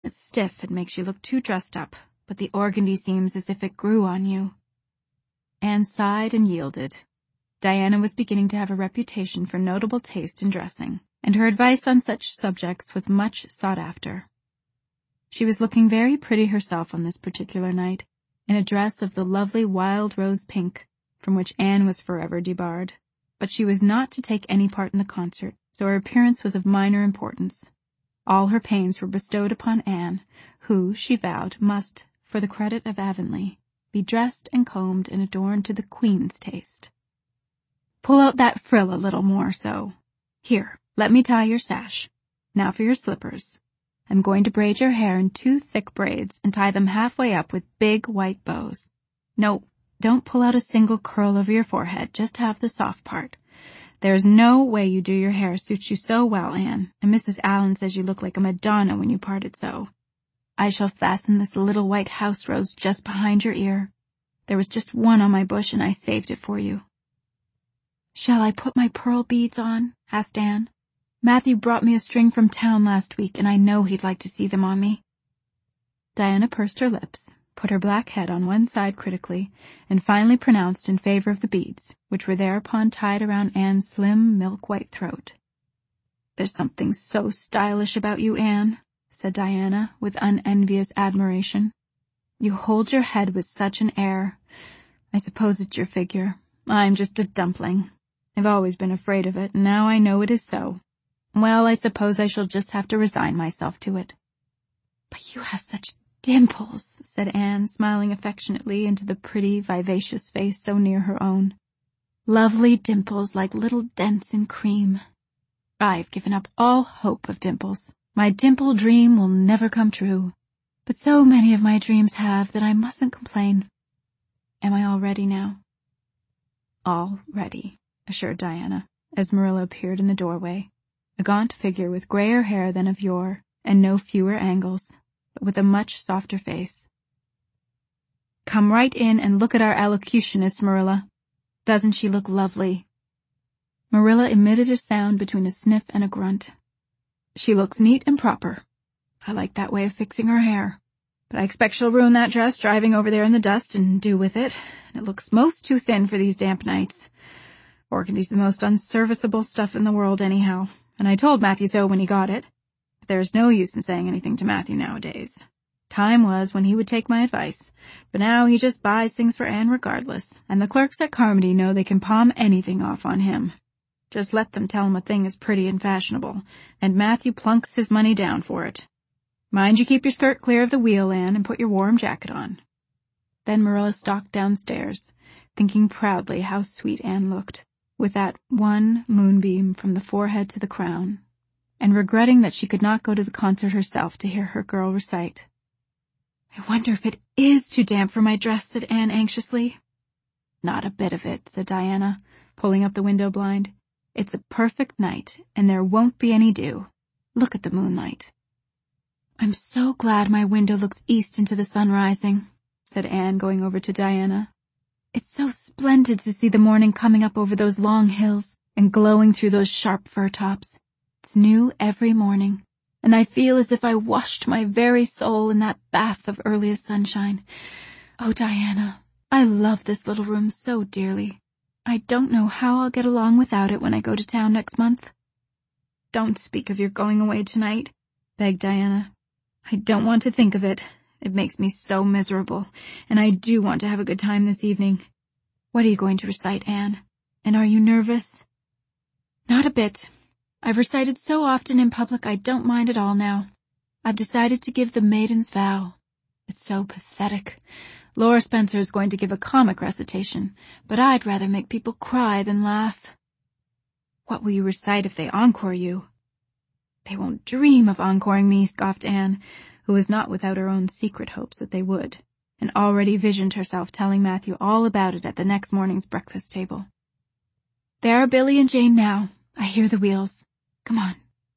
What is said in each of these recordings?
It's stiff and makes you look too dressed up, but the organdy seems as if it grew on you." Anne sighed and yielded. Diana was beginning to have a reputation for notable taste in dressing, and her advice on such subjects was much sought after. She was looking very pretty herself on this particular night, in a dress of the lovely wild rose pink, from which Anne was forever debarred. But she was not to take any part in the concert, so her appearance was of minor importance. All her pains were bestowed upon Anne, who, she vowed, must, for the credit of Avonlea, be dressed and combed and adorned to the Queen's taste. "Pull out that frill a little more so. Here, let me tie your sash. Now for your slippers. I'm going to braid your hair in 2 thick braids and tie them halfway up with big white bows. No, don't pull out a single curl over your forehead, just have the soft part. There's no way you do your hair suits you so well, Anne, and Mrs. Allen says you look like a Madonna when you part it so. I shall fasten this little white house rose just behind your ear. There was just one on my bush and I saved it for you." "Shall I put my pearl beads on?" asked Anne. "Matthew brought me a string from town last week, and I know he'd like to see them on me." Diana pursed her lips, put her black head on one side critically, and finally pronounced in favor of the beads, which were thereupon tied around Anne's slim, milk-white throat. "There's something so stylish about you, Anne," said Diana, with unenvious admiration. "You hold your head with such an air. I suppose it's your figure. I'm just a dumpling. I've always been afraid of it, and now I know it is so. Well, I suppose I shall just have to resign myself to it." "But you have such dimples," said Anne, smiling affectionately into the pretty, vivacious face so near her own. "Lovely dimples like little dents in cream. I've given up all hope of dimples. My dimple dream will never come true. But so many of my dreams have that I mustn't complain. Am I all ready now?" "All ready," assured Diana, as Marilla appeared in the doorway, a gaunt figure with grayer hair than of yore, and no fewer angles, but with a much softer face. "Come right in and look at our elocutionist, Marilla. Doesn't she look lovely?" Marilla emitted a sound between a sniff and a grunt. "She looks neat and proper. I like that way of fixing her hair. But I expect she'll ruin that dress driving over there in the dust and do with it, and it looks most too thin for these damp nights. Organdy's the most unserviceable stuff in the world anyhow, and I told Matthew so when he got it. But there's no use in saying anything to Matthew nowadays. Time was when he would take my advice, but now he just buys things for Anne regardless, and the clerks at Carmody know they can palm anything off on him. Just let them tell him a thing is pretty and fashionable, and Matthew plunks his money down for it. Mind you keep your skirt clear of the wheel, Anne, and put your warm jacket on." Then Marilla stalked downstairs, thinking proudly how sweet Anne looked, with that one moonbeam from the forehead to the crown, and regretting that she could not go to the concert herself to hear her girl recite. "I wonder if it is too damp for my dress," said Anne anxiously. "Not a bit of it," said Diana, pulling up the window blind. "It's a perfect night, and there won't be any dew. Look at the moonlight." "I'm so glad my window looks east into the sun rising," said Anne, going over to Diana. "It's so splendid to see the morning coming up over those long hills and glowing through those sharp fir tops. It's new every morning, and I feel as if I washed my very soul in that bath of earliest sunshine. Oh, Diana, I love this little room so dearly. I don't know how I'll get along without it when I go to town next month." "Don't speak of your going away tonight," begged Diana. "I don't want to think of it. It makes me so miserable, and I do want to have a good time this evening. What are you going to recite, Anne? And are you nervous?" "Not a bit. I've recited so often in public I don't mind at all now. I've decided to give the Maiden's Vow. It's so pathetic. Laura Spencer is going to give a comic recitation, but I'd rather make people cry than laugh." "What will you recite if they encore you?" "They won't dream of encoring me," scoffed Anne, who was not without her own secret hopes that they would, and already visioned herself telling Matthew all about it at the next morning's breakfast table. "There are Billy and Jane now. I hear the wheels. Come on."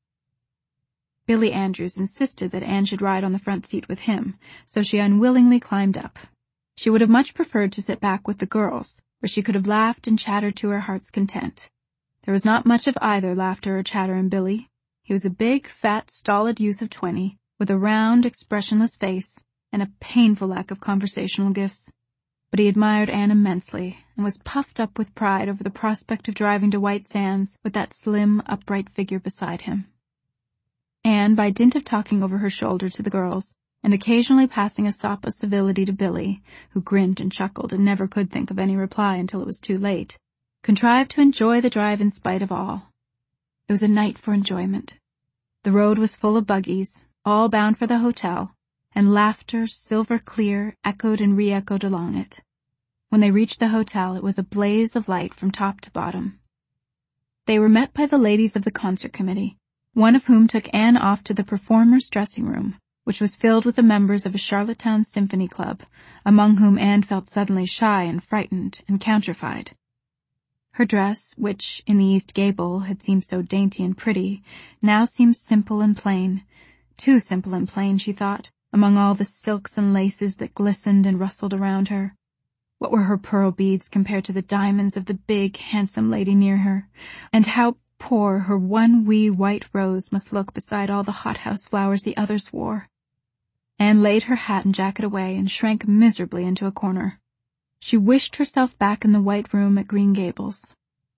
Billy Andrews insisted that Anne should ride on the front seat with him, so she unwillingly climbed up. She would have much preferred to sit back with the girls, where she could have laughed and chattered to her heart's content. There was not much of either laughter or chatter in Billy. He was a big, fat, stolid youth of 20, with a round, expressionless face and a painful lack of conversational gifts. But he admired Anne immensely and was puffed up with pride over the prospect of driving to White Sands with that slim, upright figure beside him. Anne, by dint of talking over her shoulder to the girls, and occasionally passing a sop of civility to Billy, who grinned and chuckled and never could think of any reply until it was too late, contrived to enjoy the drive in spite of all. It was a night for enjoyment. The road was full of buggies, all bound for the hotel, and laughter, silver clear, echoed and re-echoed along it. When they reached the hotel, it was a blaze of light from top to bottom. They were met by the ladies of the concert committee, one of whom took Anne off to the performers' dressing room, which was filled with the members of a Charlottetown symphony club, among whom Anne felt suddenly shy and frightened and countrified. Her dress, which, in the east gable, had seemed so dainty and pretty, now seemed simple and plain, too simple and plain, she thought, among all the silks and laces that glistened and rustled around her. What were her pearl beads compared to the diamonds of the big, handsome lady near her? And how poor her one wee white rose must look beside all the hothouse flowers the others wore. Anne laid her hat and jacket away and shrank miserably into a corner. She wished herself back in the white room at Green Gables.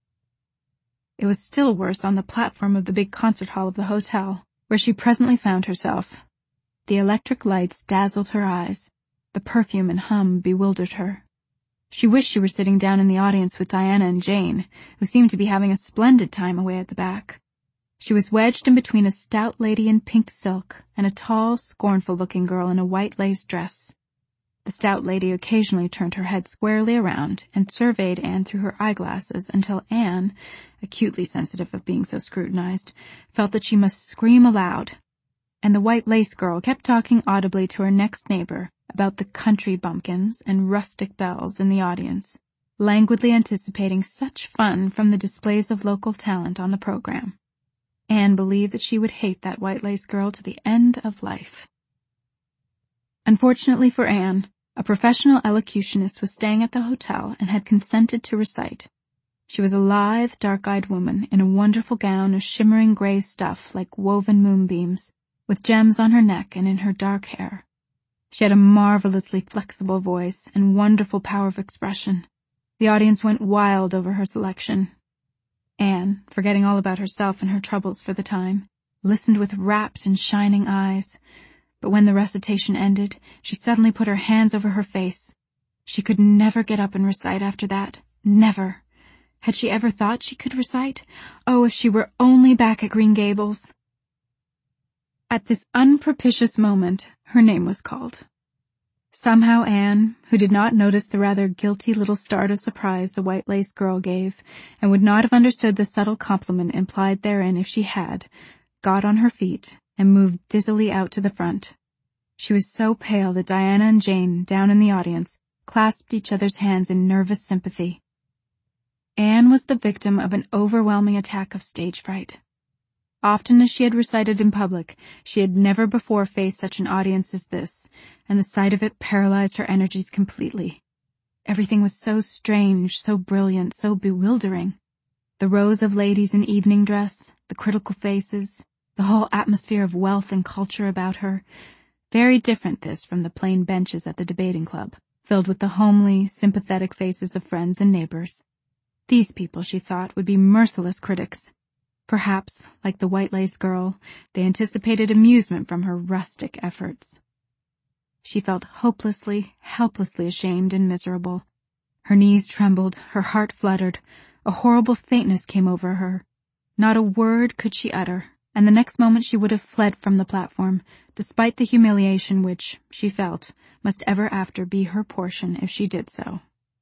It was still worse on the platform of the big concert hall of the hotel, where she presently found herself. The electric lights dazzled her eyes. The perfume and hum bewildered her. She wished she were sitting down in the audience with Diana and Jane, who seemed to be having a splendid time away at the back. She was wedged in between a stout lady in pink silk and a tall, scornful-looking girl in a white lace dress. The stout lady occasionally turned her head squarely around and surveyed Anne through her eyeglasses until Anne, acutely sensitive of being so scrutinized, felt that she must scream aloud. And the white lace girl kept talking audibly to her next neighbor about the country bumpkins and rustic belles in the audience, languidly anticipating such fun from the displays of local talent on the program. Anne believed that she would hate that white lace girl to the end of life. Unfortunately for Anne, a professional elocutionist was staying at the hotel and had consented to recite. She was a lithe, dark-eyed woman in a wonderful gown of shimmering gray stuff like woven moonbeams, with gems on her neck and in her dark hair. She had a marvelously flexible voice and wonderful power of expression. The audience went wild over her selection. Anne, forgetting all about herself and her troubles for the time, listened with rapt and shining eyes. But when the recitation ended, she suddenly put her hands over her face. She could never get up and recite after that. Never. Had she ever thought she could recite? Oh, if she were only back at Green Gables! At this unpropitious moment, her name was called. Somehow Anne, who did not notice the rather guilty little start of surprise the white lace girl gave, and would not have understood the subtle compliment implied therein if she had, got on her feet and moved dizzily out to the front. She was so pale that Diana and Jane, down in the audience, clasped each other's hands in nervous sympathy. Anne was the victim of an overwhelming attack of stage fright. Often as she had recited in public, she had never before faced such an audience as this, and the sight of it paralyzed her energies completely. Everything was so strange, so brilliant, so bewildering. The rows of ladies in evening dress, the critical faces, the whole atmosphere of wealth and culture about her. Very different this from the plain benches at the debating club, filled with the homely, sympathetic faces of friends and neighbors. These people, she thought, would be merciless critics. Perhaps, like the white lace girl, they anticipated amusement from her rustic efforts. She felt hopelessly, helplessly ashamed and miserable. Her knees trembled, her heart fluttered, a horrible faintness came over her. Not a word could she utter, and the next moment she would have fled from the platform, despite the humiliation which, she felt, must ever after be her portion if she did so.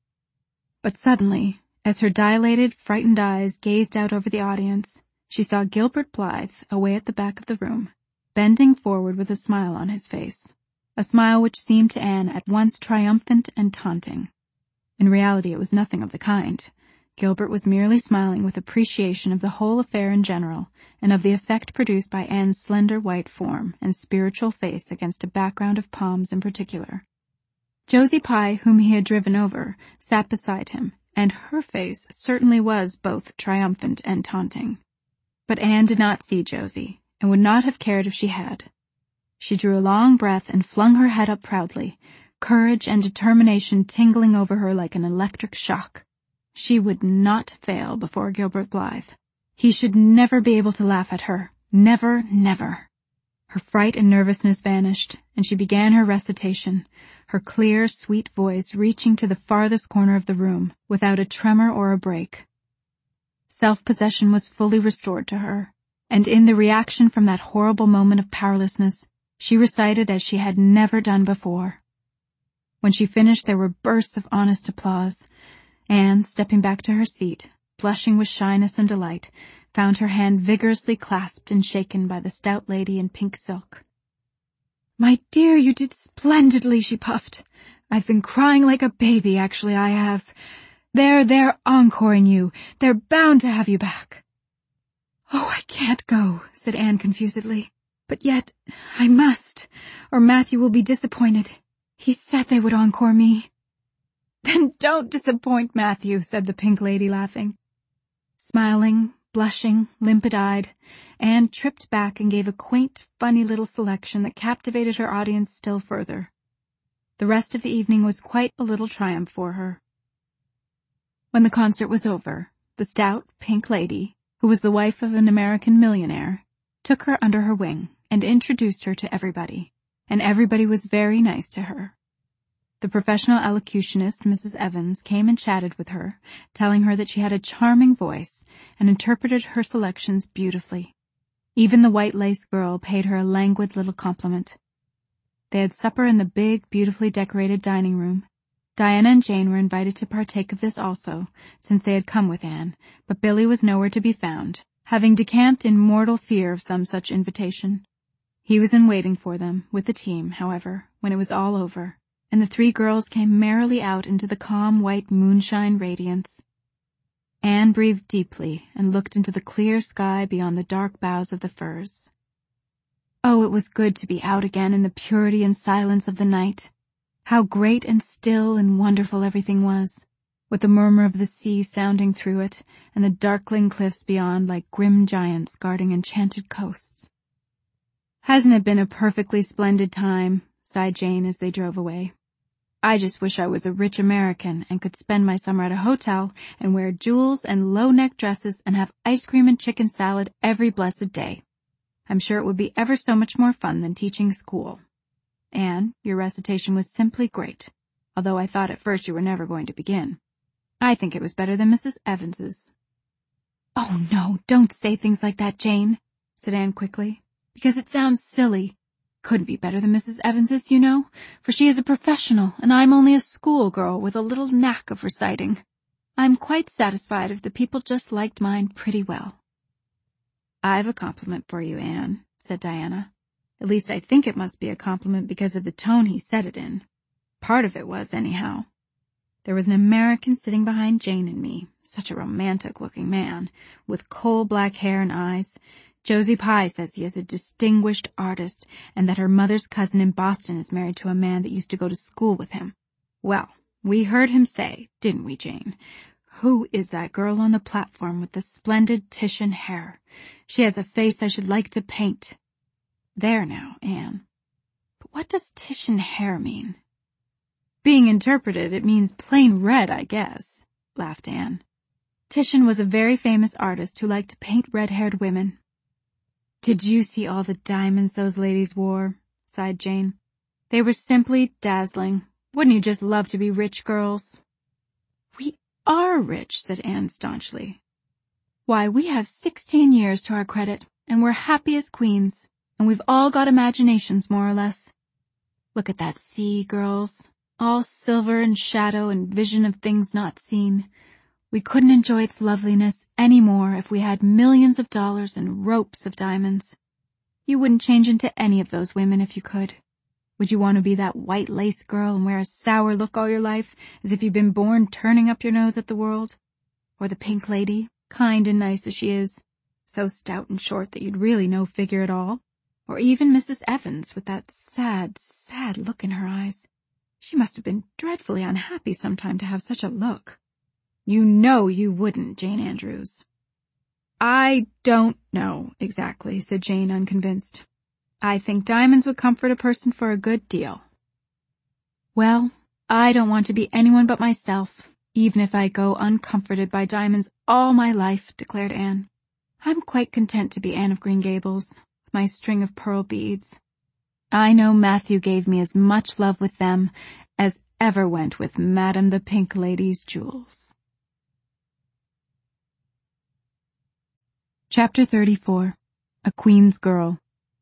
But suddenly, as her dilated, frightened eyes gazed out over the audience, she saw Gilbert Blythe away at the back of the room, bending forward with a smile on his face, a smile which seemed to Anne at once triumphant and taunting. In reality it was nothing of the kind. Gilbert was merely smiling with appreciation of the whole affair in general, and of the effect produced by Anne's slender white form and spiritual face against a background of palms in particular. Josie Pye, whom he had driven over, sat beside him, and her face certainly was both triumphant and taunting. But Anne did not see Josie, and would not have cared if she had. She drew a long breath and flung her head up proudly, courage and determination tingling over her like an electric shock. She would not fail before Gilbert Blythe. He should never be able to laugh at her. Never, never. Her fright and nervousness vanished, and she began her recitation, her clear, sweet voice reaching to the farthest corner of the room, without a tremor or a break. Self-possession was fully restored to her, and in the reaction from that horrible moment of powerlessness, she recited as she had never done before. When she finished, there were bursts of honest applause. Anne, stepping back to her seat, blushing with shyness and delight, found her hand vigorously clasped and shaken by the stout lady in pink silk. "My dear, you did splendidly," she puffed. "I've been crying like a baby, actually, I have. They're encoring you. They're bound to have you back." "Oh, I can't go," said Anne confusedly. "But yet, I must, or Matthew will be disappointed. He said they would encore me." "Then don't disappoint Matthew," said the pink lady, laughing. Smiling, blushing, limpid-eyed, Anne tripped back and gave a quaint, funny little selection that captivated her audience still further. The rest of the evening was quite a little triumph for her. When the concert was over, the stout, pink lady, who was the wife of an American millionaire, took her under her wing and introduced her to everybody, and everybody was very nice to her. The professional elocutionist, Mrs. Evans, came and chatted with her, telling her that she had a charming voice and interpreted her selections beautifully. Even the white lace girl paid her a languid little compliment. They had supper in the big, beautifully decorated dining room. Diana and Jane were invited to partake of this also, since they had come with Anne, but Billy was nowhere to be found, having decamped in mortal fear of some such invitation. He was in waiting for them, with the team, however, when it was all over, and the three girls came merrily out into the calm white moonshine radiance. Anne breathed deeply and looked into the clear sky beyond the dark boughs of the firs. Oh, it was good to be out again in the purity and silence of the night. How great and still and wonderful everything was, with the murmur of the sea sounding through it, and the darkling cliffs beyond like grim giants guarding enchanted coasts. "Hasn't it been a perfectly splendid time?" sighed Jane as they drove away. "I just wish I was a rich American and could spend my summer at a hotel and wear jewels and low-neck dresses and have ice cream and chicken salad every blessed day. I'm sure it would be ever so much more fun than teaching school. Anne, your recitation was simply great, although I thought at first you were never going to begin. I think it was better than Mrs. Evans's." "Oh, no, don't say things like that, Jane," said Anne quickly, "because it sounds silly. Couldn't be better than Mrs. Evans's, you know, for she is a professional, and I'm only a schoolgirl with a little knack of reciting. I'm quite satisfied if the people just liked mine pretty well." "I've a compliment for you, Anne," said Diana. "At least I think it must be a compliment because of the tone he said it in. Part of it was, anyhow. There was an American sitting behind Jane and me, such a romantic-looking man, with coal-black hair and eyes. Josie Pye says he is a distinguished artist, and that her mother's cousin in Boston is married to a man that used to go to school with him. Well, we heard him say, didn't we, Jane, 'Who is that girl on the platform with the splendid Titian hair? She has a face I should like to paint.' There now, Anne. But what does Titian hair mean?" "Being interpreted, it means plain red, I guess," laughed Anne. "Titian was a very famous artist who liked to paint red-haired women." "Did you see all the diamonds those ladies wore?" sighed Jane. "They were simply dazzling. Wouldn't you just love to be rich, girls?" "We are rich," said Anne staunchly. "Why, we have 16 years to our credit, and we're happy as queens, and we've all got imaginations, more or less. Look at that sea, girls, all silver and shadow and vision of things not seen. We couldn't enjoy its loveliness any more if we had millions of dollars and ropes of diamonds. You wouldn't change into any of those women if you could. Would you want to be that white lace girl and wear a sour look all your life, as if you'd been born turning up your nose at the world? Or the pink lady, kind and nice as she is, so stout and short that you'd really no figure at all? Or even Mrs. Evans, with that sad, sad look in her eyes. She must have been dreadfully unhappy sometime to have such a look. You know you wouldn't, Jane Andrews." "I don't know, exactly," said Jane, unconvinced. I think diamonds would comfort a person for a good deal." "Well, I don't want to be anyone but myself, even if I go uncomforted by diamonds all my life," declared Anne. "I'm quite content to be Anne of Green Gables, with my string of pearl beads. I know Matthew gave me as much love with them as ever went with Madame the Pink Lady's jewels." Chapter 34. A Queen's Girl.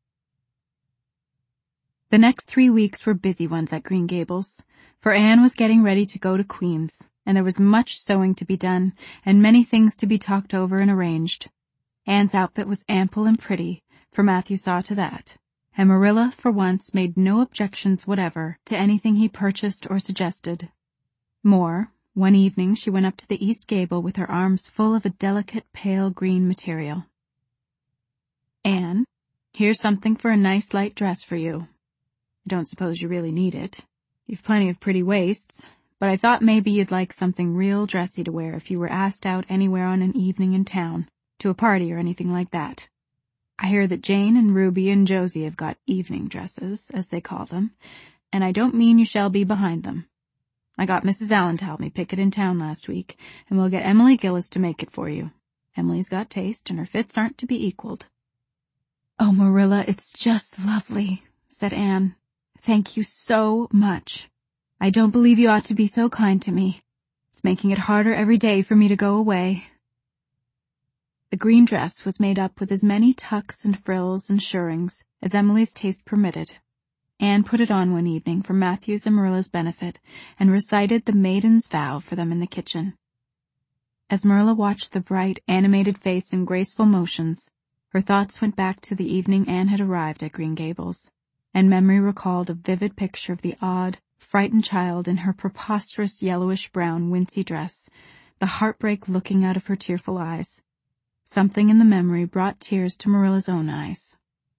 The next 3 weeks were busy ones at Green Gables, for Anne was getting ready to go to Queen's, and there was much sewing to be done, and many things to be talked over and arranged. Anne's outfit was ample and pretty, for Matthew saw to that, and Marilla, for once, made no objections whatever to anything he purchased or suggested. More, one evening she went up to the east gable with her arms full of a delicate pale green material. "Anne, here's something for a nice light dress for you. I don't suppose you really need it. You've plenty of pretty waists, but I thought maybe you'd like something real dressy to wear if you were asked out anywhere on an evening in town, to a party or anything like that. I hear that Jane and Ruby and Josie have got evening dresses, as they call them, and I don't mean you shall be behind them. I got Mrs. Allen to help me pick it in town last week, and we'll get Emily Gillis to make it for you. Emily's got taste, and her fits aren't to be equaled." "Oh, Marilla, it's just lovely," said Anne. "Thank you so much. I don't believe you ought to be so kind to me. It's making it harder every day for me to go away." The green dress was made up with as many tucks and frills and shirrings as Emily's taste permitted. Anne put it on one evening for Matthew's and Marilla's benefit, and recited the Maiden's Vow for them in the kitchen. As Marilla watched the bright, animated face and graceful motions, her thoughts went back to the evening Anne had arrived at Green Gables, and memory recalled a vivid picture of the odd, frightened child in her preposterous yellowish-brown wincey dress, the heartbreak looking out of her tearful eyes. Something in the memory brought tears to Marilla's own eyes.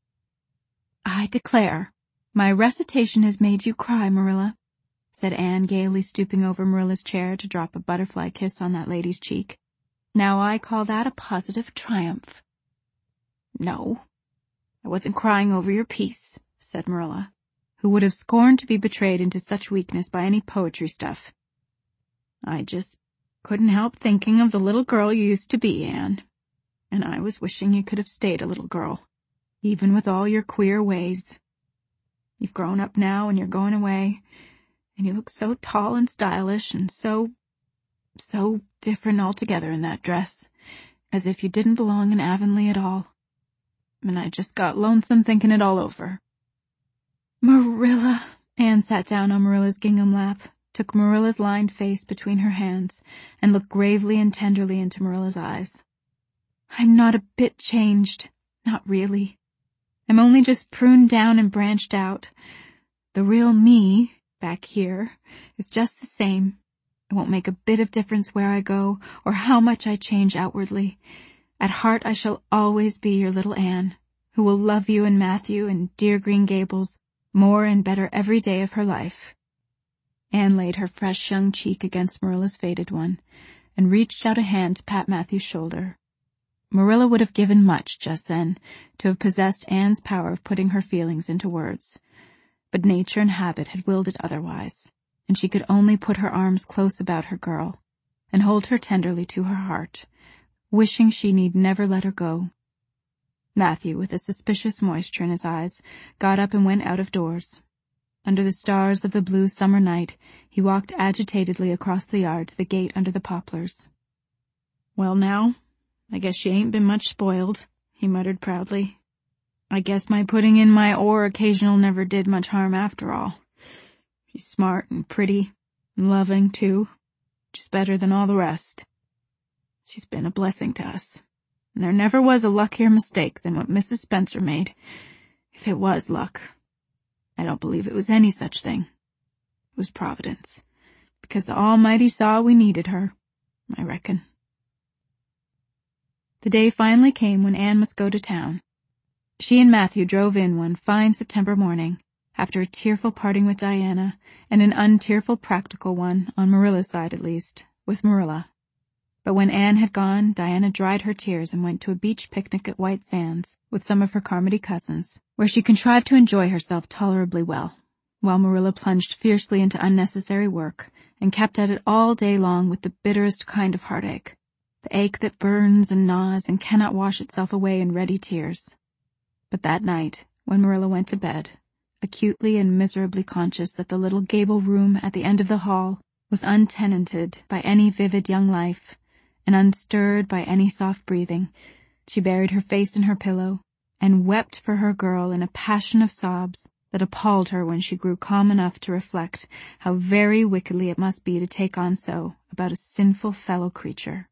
"I declare, my recitation has made you cry, Marilla," said Anne, gaily stooping over Marilla's chair to drop a butterfly kiss on that lady's cheek. "Now I call that a positive triumph." "No, I wasn't crying over your piece," said Marilla, who would have scorned to be betrayed into such weakness by any poetry stuff. "I just couldn't help thinking of the little girl you used to be, Anne. And I was wishing you could have stayed a little girl, even with all your queer ways. You've grown up now and you're going away, and you look so tall and stylish and so different altogether in that dress, as if you didn't belong in Avonlea at all. And I just got lonesome thinking it all over." "Marilla," Anne sat down on Marilla's gingham lap, took Marilla's lined face between her hands, and looked gravely and tenderly into Marilla's eyes. "I'm not a bit changed, not really. I'm only just pruned down and branched out. The real me, back here, is just the same. It won't make a bit of difference where I go, or how much I change outwardly. At heart I shall always be your little Anne, who will love you and Matthew and dear Green Gables more and better every day of her life." Anne laid her fresh young cheek against Marilla's faded one, and reached out a hand to pat Matthew's shoulder. Marilla would have given much just then to have possessed Anne's power of putting her feelings into words, but nature and habit had willed it otherwise, and she could only put her arms close about her girl and hold her tenderly to her heart, wishing she need never let her go. Matthew, with a suspicious moisture in his eyes, got up and went out of doors. Under the stars of the blue summer night, he walked agitatedly across the yard to the gate under the poplars. "Well now, I guess she ain't been much spoiled," he muttered proudly. "I guess my putting in my oar occasional never did much harm after all. She's smart and pretty, and loving, too, which is better than all the rest. She's been a blessing to us, and there never was a luckier mistake than what Mrs. Spencer made, if it was luck. I don't believe it was any such thing. It was Providence, because the Almighty saw we needed her, I reckon." The day finally came when Anne must go to town. She and Matthew drove in one fine September morning, after a tearful parting with Diana, and an untearful practical one, on Marilla's side at least, with Marilla. But when Anne had gone, Diana dried her tears and went to a beach picnic at White Sands with some of her Carmody cousins, where she contrived to enjoy herself tolerably well, while Marilla plunged fiercely into unnecessary work and kept at it all day long with the bitterest kind of heartache, the ache that burns and gnaws and cannot wash itself away in ready tears. But that night, when Marilla went to bed, acutely and miserably conscious that the little gable room at the end of the hall was untenanted by any vivid young life, and unstirred by any soft breathing, she buried her face in her pillow and wept for her girl in a passion of sobs that appalled her when she grew calm enough to reflect how very wickedly it must be to take on so about a sinful fellow creature.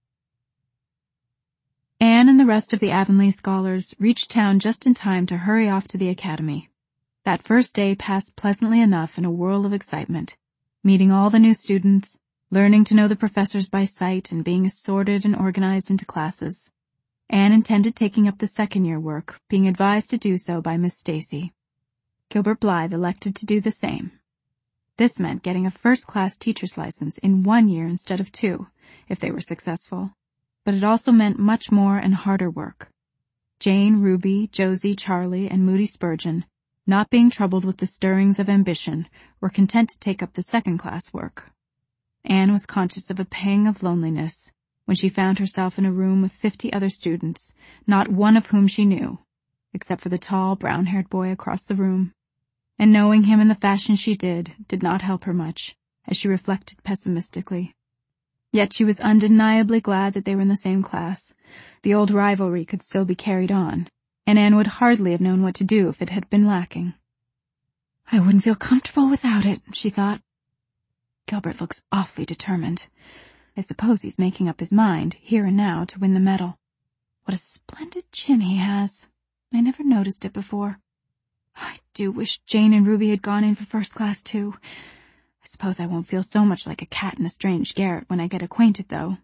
Anne and the rest of the Avonlea scholars reached town just in time to hurry off to the academy. That first day passed pleasantly enough in a whirl of excitement, meeting all the new students, learning to know the professors by sight, and being assorted and organized into classes. Anne intended taking up the second-year work, being advised to do so by Miss Stacy. Gilbert Blythe elected to do the same. This meant getting a first-class teacher's license in 1 year instead of 2, if they were successful. But it also meant much more and harder work. Jane, Ruby, Josie, Charlie, and Moody Spurgeon, not being troubled with the stirrings of ambition, were content to take up the second-class work. Anne was conscious of a pang of loneliness when she found herself in a room with 50 other students, not one of whom she knew, except for the tall, brown-haired boy across the room. And knowing him in the fashion she did not help her much, as she reflected pessimistically. Yet she was undeniably glad that they were in the same class. The old rivalry could still be carried on, and Anne would hardly have known what to do if it had been lacking. "I wouldn't feel comfortable without it," she thought. "Gilbert looks awfully determined. I suppose he's making up his mind, here and now, to win the medal. What a splendid chin he has. I never noticed it before. I do wish Jane and Ruby had gone in for first class, too. I suppose I won't feel so much like a cat in a strange garret when I get acquainted, though.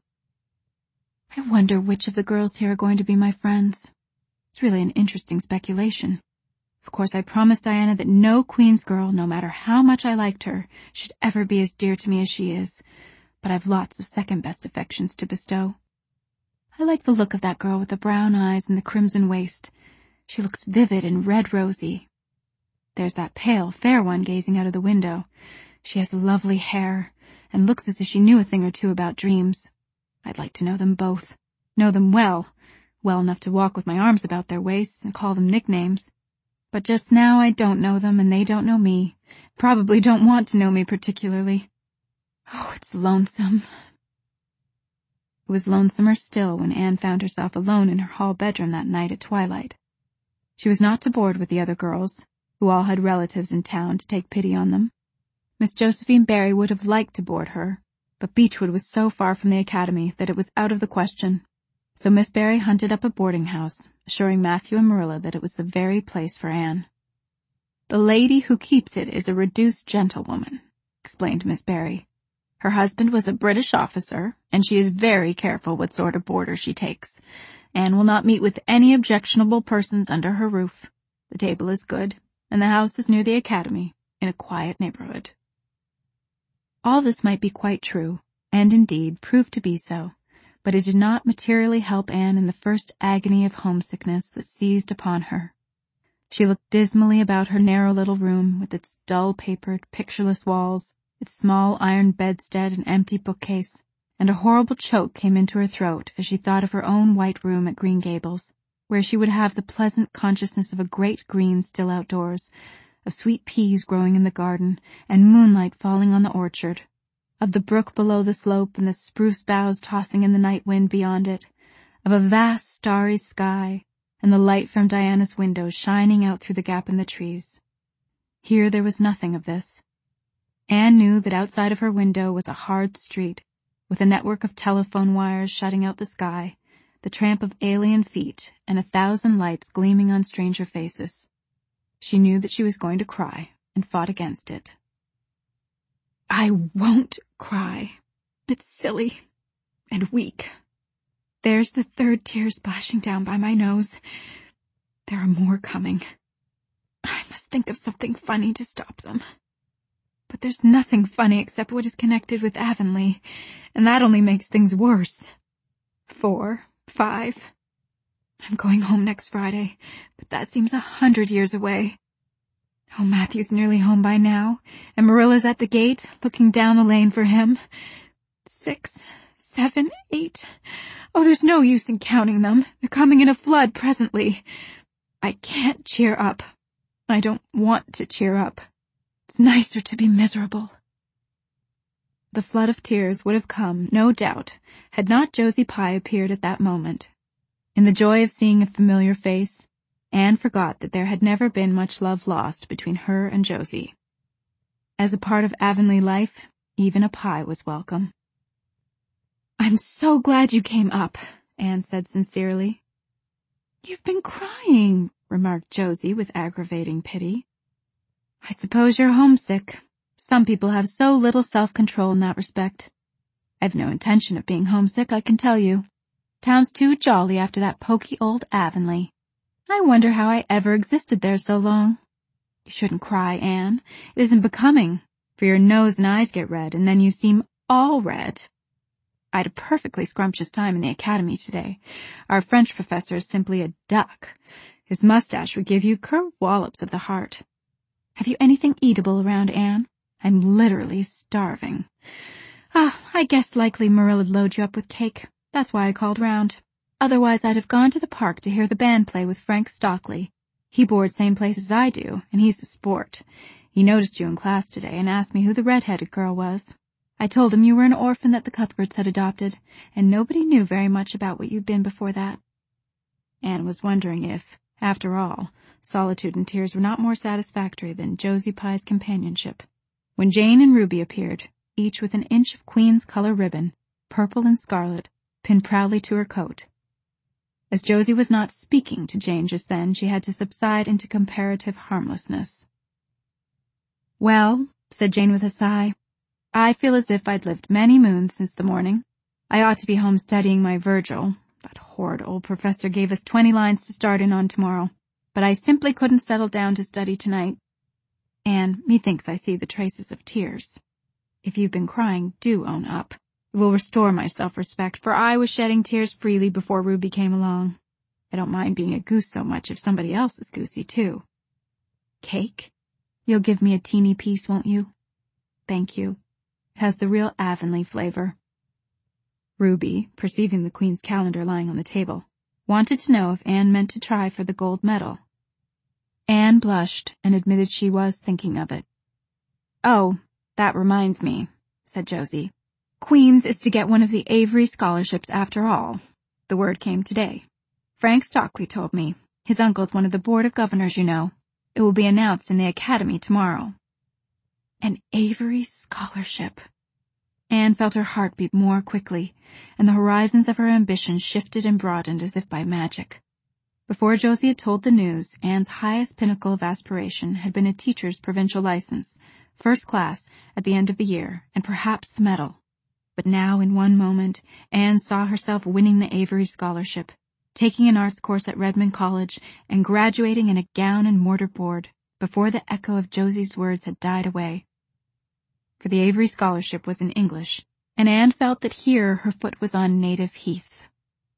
I wonder which of the girls here are going to be my friends. It's really an interesting speculation. Of course, I promised Diana that no Queen's girl, no matter how much I liked her, should ever be as dear to me as she is, but I've lots of second-best affections to bestow. I like the look of that girl with the brown eyes and the crimson waist. She looks vivid and red-rosy. There's that pale, fair one gazing out of the window. She has lovely hair, and looks as if she knew a thing or two about dreams. I'd like to know them both. Know them well enough to walk with my arms about their waists and call them nicknames. But just now I don't know them, and they don't know me. Probably don't want to know me particularly. Oh, it's lonesome. It was lonesomer still when Anne found herself alone in her hall bedroom that night at twilight. She was not to board with the other girls, who all had relatives in town to take pity on them. Miss Josephine Barry would have liked to board her, but Beechwood was so far from the academy that it was out of the question. So Miss Barry hunted up a boarding house, assuring Matthew and Marilla that it was the very place for Anne. "The lady who keeps it is a reduced gentlewoman," explained Miss Barry. "Her husband was a British officer, and she is very careful what sort of boarder she takes. Anne will not meet with any objectionable persons under her roof. The table is good, and the house is near the academy, in a quiet neighborhood." All this might be quite true, and indeed proved to be so, but it did not materially help Anne in the first agony of homesickness that seized upon her. She looked dismally about her narrow little room, with its dull-papered, pictureless walls, its small iron bedstead and empty bookcase, and a horrible choke came into her throat as she thought of her own white room at Green Gables, where she would have the pleasant consciousness of a great green still outdoors, of sweet peas growing in the garden, and moonlight falling on the orchard, of the brook below the slope and the spruce boughs tossing in the night wind beyond it, of a vast starry sky, and the light from Diana's window shining out through the gap in the trees. Here there was nothing of this. Anne knew that outside of her window was a hard street, with a network of telephone wires shutting out the sky, the tramp of alien feet, and 1,000 lights gleaming on stranger faces. She knew that she was going to cry, and fought against it. "I won't cry. It's silly and weak. There's the third tear splashing down by my nose. There are more coming. I must think of something funny to stop them. But there's nothing funny except what is connected with Avonlea, and that only makes things worse. 4, 5. I'm going home next Friday, but that seems 100 years away. Oh, Matthew's nearly home by now, and Marilla's at the gate, looking down the lane for him. 6, 7, 8. Oh, there's no use in counting them. They're coming in a flood presently. I can't cheer up. I don't want to cheer up. It's nicer to be miserable. The flood of tears would have come, no doubt, had not Josie Pye appeared at that moment. In the joy of seeing a familiar face, Anne forgot that there had never been much love lost between her and Josie. As a part of Avonlea life, even a Pye was welcome. "I'm so glad you came up," Anne said sincerely. "You've been crying," remarked Josie with aggravating pity. "I suppose you're homesick. Some people have so little self-control in that respect. I've no intention of being homesick, I can tell you. Town's too jolly after that poky old Avonlea. I wonder how I ever existed there so long. You shouldn't cry, Anne. It isn't becoming, for your nose and eyes get red, and then you seem all red. I had a perfectly scrumptious time in the academy today. Our French professor is simply a duck. His mustache would give you kerwallops of the heart. Have you anything eatable around, Anne? I'm literally starving. I guess likely Marilla'd load you up with cake. That's why I called round. Otherwise I'd have gone to the park to hear the band play with Frank Stockley. He boards same place as I do, and he's a sport. He noticed you in class today and asked me who the red-headed girl was. I told him you were an orphan that the Cuthberts had adopted, and nobody knew very much about what you'd been before that." Anne was wondering if, after all, solitude and tears were not more satisfactory than Josie Pye's companionship, when Jane and Ruby appeared, each with an inch of Queen's color ribbon, purple and scarlet, pinned proudly to her coat. As Josie was not speaking to Jane just then, she had to subside into comparative harmlessness. "Well," said Jane with a sigh, "I feel as if I'd lived many moons since the morning. I ought to be home studying my Virgil. That horrid old professor gave us 20 lines to start in on tomorrow, but I simply couldn't settle down to study tonight. And methinks I see the traces of tears. If you've been crying, do own up. It will restore my self-respect, for I was shedding tears freely before Ruby came along. I don't mind being a goose so much if somebody else is goosey, too. Cake? You'll give me a teeny piece, won't you? Thank you. It has the real Avonlea flavor." Ruby, perceiving the Queen's calendar lying on the table, wanted to know if Anne meant to try for the gold medal. Anne blushed and admitted she was thinking of it. "Oh, that reminds me," said Josie. "Queen's is to get one of the Avery scholarships after all. The word came today. Frank Stockley told me. His uncle's one of the Board of Governors, you know. It will be announced in the academy tomorrow." An Avery scholarship. Anne felt her heart beat more quickly, and the horizons of her ambition shifted and broadened as if by magic. Before Josie had told the news, Anne's highest pinnacle of aspiration had been a teacher's provincial license, first class, at the end of the year, and perhaps the medal. But now, in one moment, Anne saw herself winning the Avery scholarship, taking an arts course at Redmond College, and graduating in a gown and mortarboard, before the echo of Josie's words had died away. For the Avery scholarship was in English, and Anne felt that here her foot was on native heath.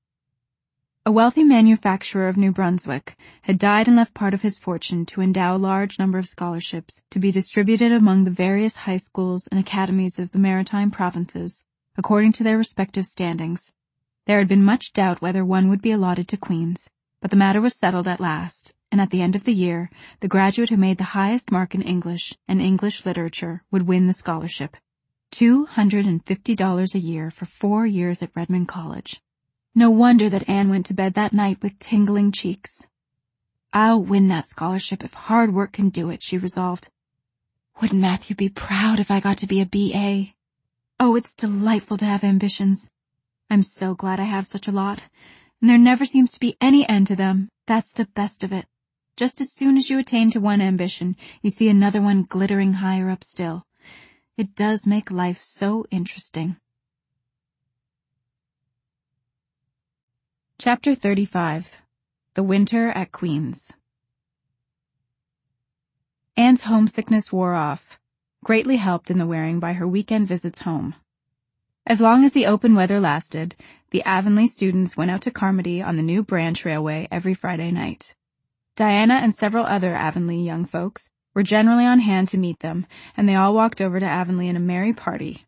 A wealthy manufacturer of New Brunswick had died and left part of his fortune to endow a large number of scholarships to be distributed among the various high schools and academies of the maritime provinces, according to their respective standings. There had been much doubt whether one would be allotted to Queen's, but the matter was settled at last, and at the end of the year, the graduate who made the highest mark in English and English literature would win the scholarship. $250 a year for 4 years at Redmond College. No wonder that Anne went to bed that night with tingling cheeks. "I'll win that scholarship if hard work can do it," she resolved. "Wouldn't Matthew be proud if I got to be a B.A.? Oh, it's delightful to have ambitions. I'm so glad I have such a lot, and there never seems to be any end to them. That's the best of it. Just as soon as you attain to one ambition, you see another one glittering higher up still. It does make life so interesting." Chapter 35. The Winter at Queen's. Anne's homesickness wore off, greatly helped in the wearing by her weekend visits home. As long as the open weather lasted, the Avonlea students went out to Carmody on the new branch railway every Friday night. Diana and several other Avonlea young folks were generally on hand to meet them, and they all walked over to Avonlea in a merry party.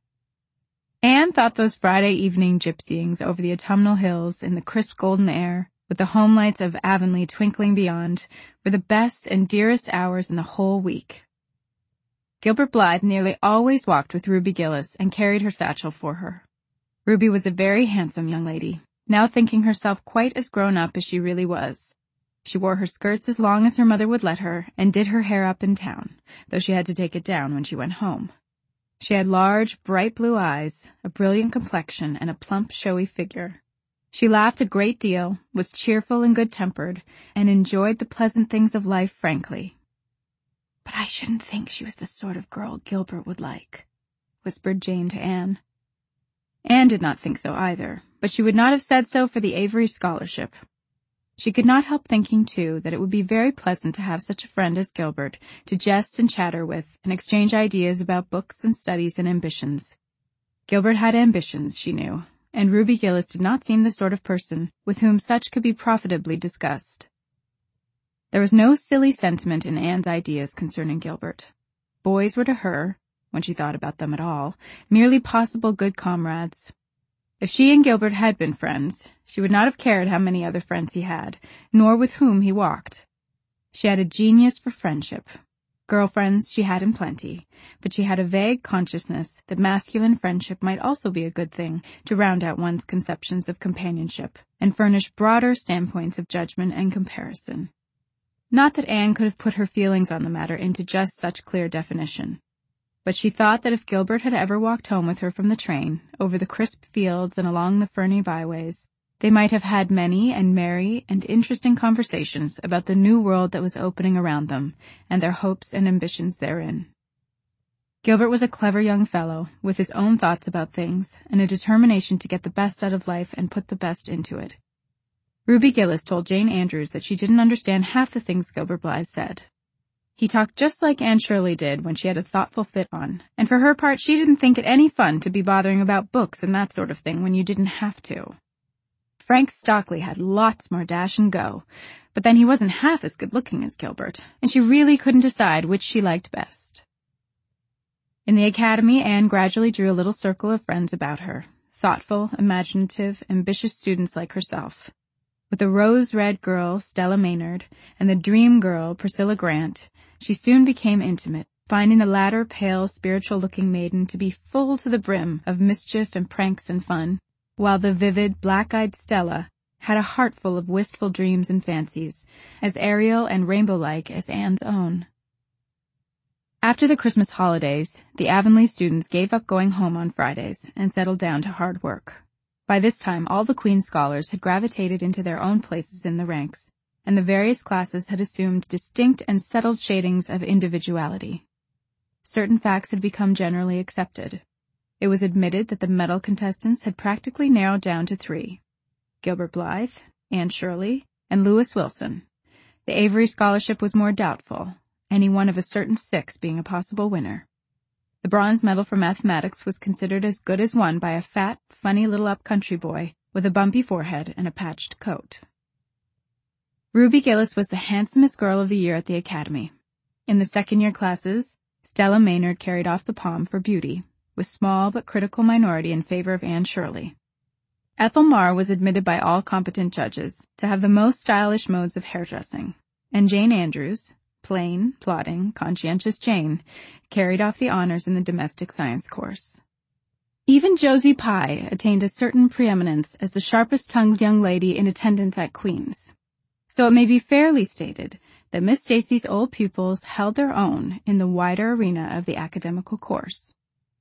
Anne thought those Friday evening gypsyings over the autumnal hills in the crisp golden air, with the home lights of Avonlea twinkling beyond, were the best and dearest hours in the whole week. Gilbert Blythe nearly always walked with Ruby Gillis and carried her satchel for her. Ruby was a very handsome young lady, now thinking herself quite as grown up as she really was. She wore her skirts as long as her mother would let her and did her hair up in town, though she had to take it down when she went home. She had large, bright blue eyes, a brilliant complexion, and a plump, showy figure. She laughed a great deal, was cheerful and good-tempered, and enjoyed the pleasant things of life frankly. "But I shouldn't think she was the sort of girl Gilbert would like," whispered Jane to Anne. Anne did not think so either, but she would not have said so for the Avery scholarship. She could not help thinking, too, that it would be very pleasant to have such a friend as Gilbert to jest and chatter with and exchange ideas about books and studies and ambitions. Gilbert had ambitions, she knew, and Ruby Gillis did not seem the sort of person with whom such could be profitably discussed. There was no silly sentiment in Anne's ideas concerning Gilbert. Boys were to her, when she thought about them at all, merely possible good comrades. If she and Gilbert had been friends, she would not have cared how many other friends he had, nor with whom he walked. She had a genius for friendship. Girlfriends she had in plenty, but she had a vague consciousness that masculine friendship might also be a good thing to round out one's conceptions of companionship and furnish broader standpoints of judgment and comparison. Not that Anne could have put her feelings on the matter into just such clear definition, but she thought that if Gilbert had ever walked home with her from the train, over the crisp fields and along the ferny byways, they might have had many and merry and interesting conversations about the new world that was opening around them, and their hopes and ambitions therein. Gilbert was a clever young fellow, with his own thoughts about things, and a determination to get the best out of life and put the best into it. Ruby Gillis told Jane Andrews that she didn't understand half the things Gilbert Blythe said. He talked just like Anne Shirley did when she had a thoughtful fit on, and for her part she didn't think it any fun to be bothering about books and that sort of thing when you didn't have to. Frank Stockley had lots more dash and go, but then he wasn't half as good-looking as Gilbert, and she really couldn't decide which she liked best. In the academy, Anne gradually drew a little circle of friends about her, thoughtful, imaginative, ambitious students like herself. With the rose-red girl, Stella Maynard, and the dream girl, Priscilla Grant, she soon became intimate, finding the latter pale, spiritual-looking maiden to be full to the brim of mischief and pranks and fun, while the vivid, black-eyed Stella had a heart full of wistful dreams and fancies, as aerial and rainbow-like as Anne's own. After the Christmas holidays, the Avonlea students gave up going home on Fridays and settled down to hard work. By this time, all the Queen's scholars had gravitated into their own places in the ranks, and the various classes had assumed distinct and settled shadings of individuality. Certain facts had become generally accepted. It was admitted that the medal contestants had practically narrowed down to 3. Gilbert Blythe, Anne Shirley, and Lewis Wilson. The Avery scholarship was more doubtful, any one of a certain 6 being a possible winner. The bronze medal for mathematics was considered as good as won by a fat, funny little up-country boy with a bumpy forehead and a patched coat. Ruby Gillis was the handsomest girl of the year at the academy. In the second-year classes, Stella Maynard carried off the palm for beauty, with small but critical minority in favor of Anne Shirley. Ethel Marr was admitted by all competent judges to have the most stylish modes of hairdressing, and Jane Andrews, plain, plodding, conscientious Jane, carried off the honors in the domestic science course. Even Josie Pye attained a certain preeminence as the sharpest-tongued young lady in attendance at Queen's. So it may be fairly stated that Miss Stacy's old pupils held their own in the wider arena of the academical course.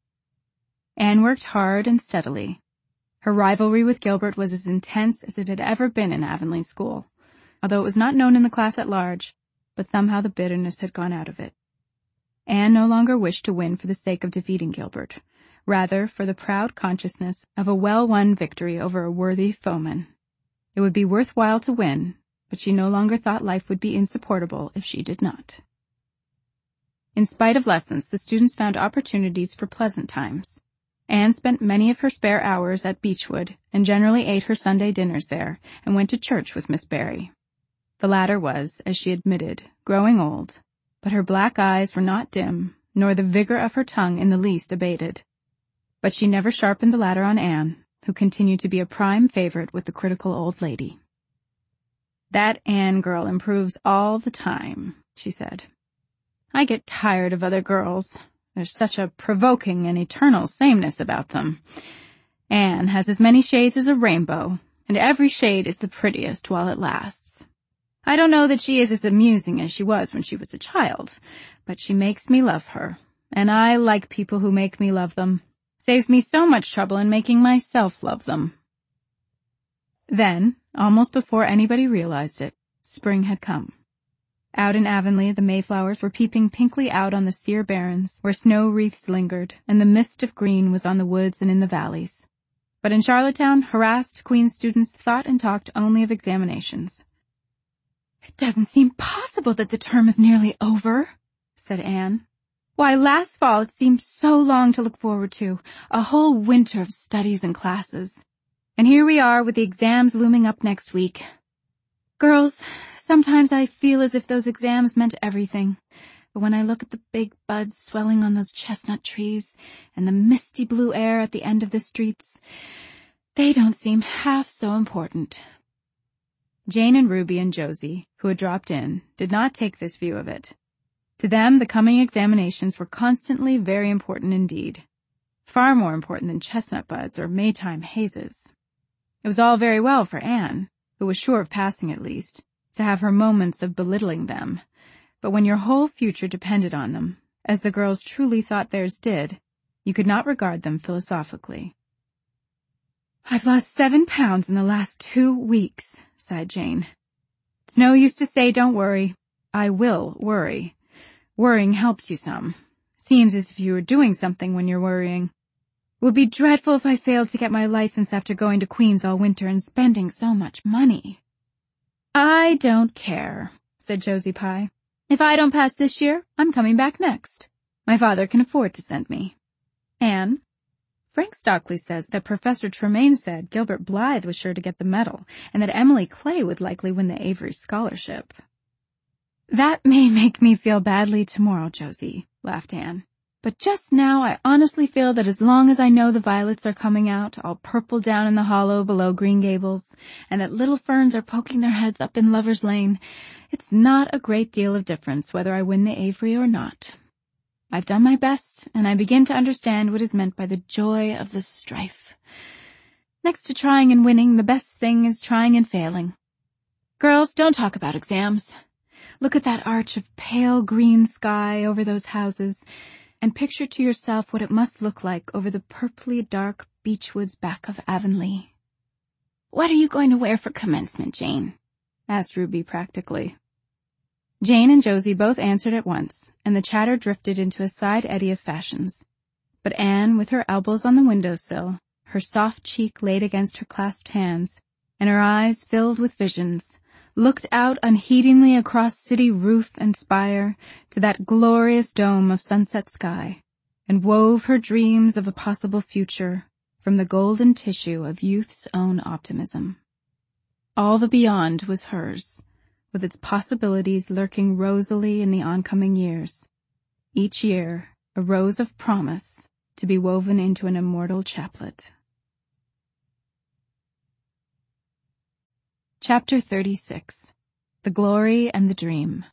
Anne worked hard and steadily. Her rivalry with Gilbert was as intense as it had ever been in Avonlea School, although it was not known in the class at large, but somehow the bitterness had gone out of it. Anne no longer wished to win for the sake of defeating Gilbert, rather for the proud consciousness of a well-won victory over a worthy foeman. It would be worthwhile to win, but she no longer thought life would be insupportable if she did not. In spite of lessons, the students found opportunities for pleasant times. Anne spent many of her spare hours at Beechwood and generally ate her Sunday dinners there and went to church with Miss Barry. The latter was, as she admitted, growing old, but her black eyes were not dim, nor the vigor of her tongue in the least abated. But she never sharpened the latter on Anne, who continued to be a prime favorite with the critical old lady. "That Anne girl improves all the time," she said. "I get tired of other girls. There's such a provoking and eternal sameness about them. Anne has as many shades as a rainbow, and every shade is the prettiest while it lasts. I don't know that she is as amusing as she was when she was a child, but she makes me love her, and I like people who make me love them. Saves me so much trouble in making myself love them." Then, almost before anybody realized it, spring had come. Out in Avonlea, the Mayflowers were peeping pinkly out on the sere barrens, where snow wreaths lingered, and the mist of green was on the woods and in the valleys. But in Charlottetown, harassed Queen's students thought and talked only of examinations. "It doesn't seem possible that the term is nearly over," said Anne. "Why, last fall it seemed so long to look forward to, a whole winter of studies and classes. And here we are with the exams looming up next week. Girls, sometimes I feel as if those exams meant everything, but when I look at the big buds swelling on those chestnut trees and the misty blue air at the end of the streets, they don't seem half so important." Jane and Ruby and Josie, who had dropped in, did not take this view of it. To them, the coming examinations were constantly very important indeed, far more important than chestnut buds or Maytime hazes. It was all very well for Anne, who was sure of passing at least, to have her moments of belittling them, but when your whole future depended on them, as the girls truly thought theirs did, you could not regard them philosophically. "I've lost 7 pounds in the last 2 weeks, sighed Jane. "It's no use to say don't worry. I will worry. Worrying helps you some. Seems as if you were doing something when you're worrying. It would be dreadful if I failed to get my license after going to Queen's all winter and spending so much money." "I don't care," said Josie Pye. "If I don't pass this year, I'm coming back next. My father can afford to send me. Anne, Frank Stockley says that Professor Tremaine said Gilbert Blythe was sure to get the medal, and that Emily Clay would likely win the Avery scholarship." "That may make me feel badly tomorrow, Josie," laughed Anne. "But just now I honestly feel that as long as I know the violets are coming out, all purple down in the hollow below Green Gables, and that little ferns are poking their heads up in Lover's Lane, it's not a great deal of difference whether I win the Avery or not. I've done my best, and I begin to understand what is meant by the joy of the strife. Next to trying and winning, the best thing is trying and failing. Girls, don't talk about exams. Look at that arch of pale green sky over those houses, and picture to yourself what it must look like over the purply dark beechwoods back of Avonlea." "What are you going to wear for commencement, Jane?" asked Ruby practically. Jane and Josie both answered at once, and the chatter drifted into a side eddy of fashions. But Anne, with her elbows on the window-sill, her soft cheek laid against her clasped hands, and her eyes filled with visions, looked out unheedingly across city roof and spire to that glorious dome of sunset sky, and wove her dreams of a possible future from the golden tissue of youth's own optimism. All the beyond was hers, with its possibilities lurking rosily in the oncoming years, each year a rose of promise to be woven into an immortal chaplet. Chapter 36. The Glory and the Dream.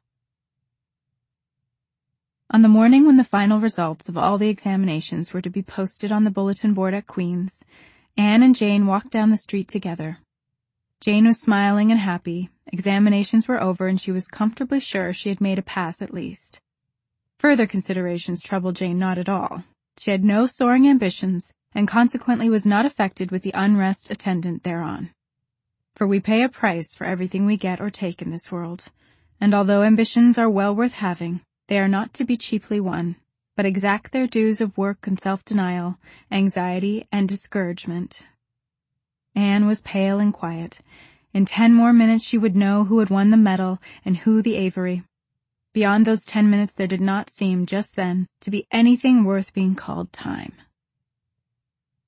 On the morning when the final results of all the examinations were to be posted on the bulletin board at Queen's, Anne and Jane walked down the street together. Jane was smiling and happy. Examinations were over and she was comfortably sure she had made a pass at least. Further considerations troubled Jane not at all. She had no soaring ambitions and consequently was not affected with the unrest attendant thereon. For we pay a price for everything we get or take in this world, and although ambitions are well worth having, they are not to be cheaply won, but exact their dues of work and self-denial, anxiety and discouragement. Anne was pale and quiet. In 10 more minutes she would know who had won the medal and who the Avery. Beyond those 10 minutes there did not seem, just then, to be anything worth being called time.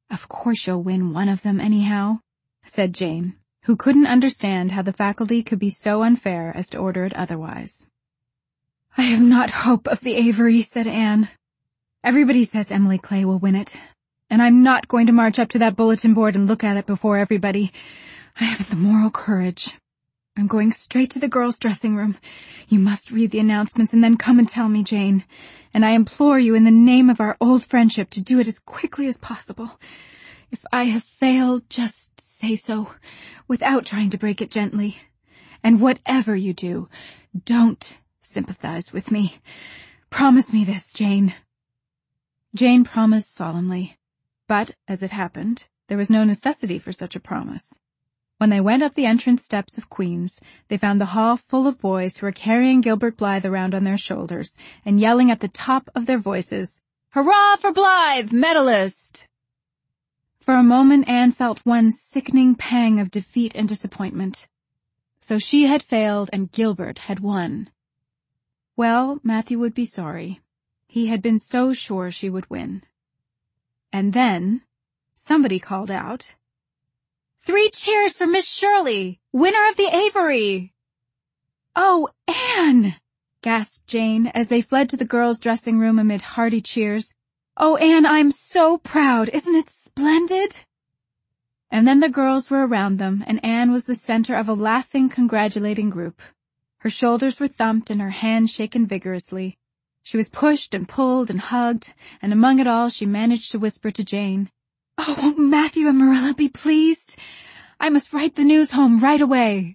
Of course you'll win one of them anyhow, said Jane, who couldn't understand how the faculty could be so unfair as to order it otherwise. I have not hope of the Avery, said Anne. Everybody says Emily Clay will win it, and I'm not going to march up to that bulletin board and look at it before everybody. I haven't the moral courage. I'm going straight to the girls' dressing room. You must read the announcements and then come and tell me, Jane. And I implore you in the name of our old friendship to do it as quickly as possible. If I have failed, just say so, without trying to break it gently. And whatever you do, don't sympathize with me. Promise me this, Jane. Jane promised solemnly. But, as it happened, there was no necessity for such a promise. When they went up the entrance steps of Queen's, they found the hall full of boys who were carrying Gilbert Blythe around on their shoulders and yelling at the top of their voices, "Hurrah for Blythe, medalist!" For a moment Anne felt one sickening pang of defeat and disappointment. So she had failed and Gilbert had won. Well, Matthew would be sorry. He had been so sure she would win. And then somebody called out, "3 cheers for Miss Shirley, winner of the Avery!" "Oh, Anne!" gasped Jane as they fled to the girls' dressing room amid hearty cheers. "Oh, Anne, I'm so proud. Isn't it splendid?" And then the girls were around them, and Anne was the center of a laughing, congratulating group. Her shoulders were thumped and her hands shaken vigorously. She was pushed and pulled and hugged, and among it all she managed to whisper to Jane, "Oh, won't Matthew and Marilla be pleased? I must write the news home right away."